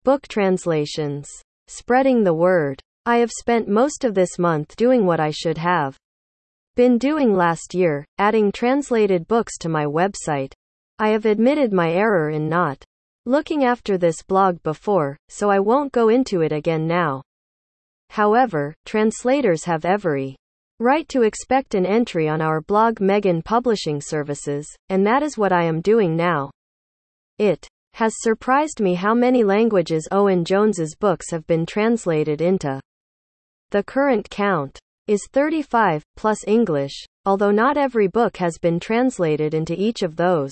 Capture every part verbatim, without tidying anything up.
Book translations. Spreading the word. I have spent most of this month doing what I should have been doing last year, adding translated books to my website. I have admitted my error in not looking after this blog before, so I won't go into it again now. However, translators have every right to expect an entry on our blog Megan Publishing Services, and that is what I am doing now. It has surprised me how many languages Owen Jones's books have been translated into. The current count is thirty-five, plus English, although not every book has been translated into each of those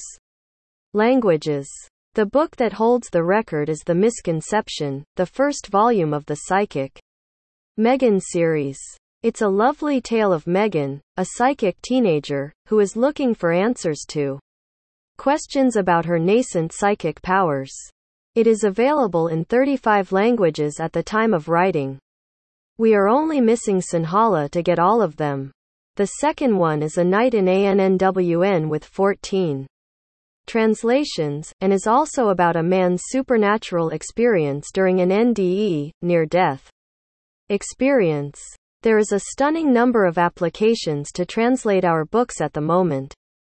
languages. The book that holds the record is The Misconception, the first volume of the Psychic Megan series. It's a lovely tale of Megan, a psychic teenager, who is looking for answers to questions about her nascent psychic powers. It is available in thirty-five languages at the time of writing. We are only missing Sinhala to get all of them. The second one is A Night in A N N W N with fourteen translations, and is also about a man's supernatural experience during an N D E, near-death experience. There is a stunning number of applications to translate our books at the moment.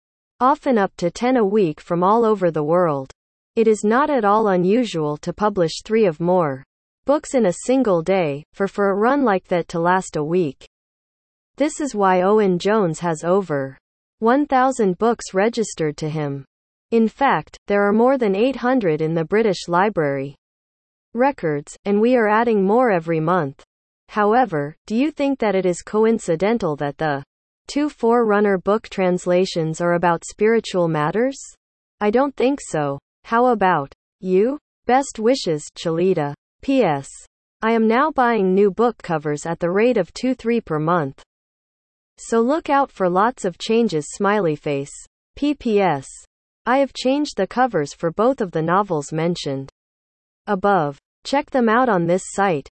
Often up to ten a week from all over the world. It is not at all unusual to publish three of more books in a single day, for for a run like that to last a week. This is why Owen Jones has over one thousand books registered to him. In fact, there are more than eight hundred in the British Library records, and we are adding more every month. However, do you think that it is coincidental that the two Forerunner book translations are about spiritual matters? I don't think so. How about you? Best wishes, Chalita. P S. I am now buying new book covers at the rate of two to three per month. So look out for lots of changes. Smiley face. P P S. I have changed the covers for both of the novels mentioned above. Check them out on this site.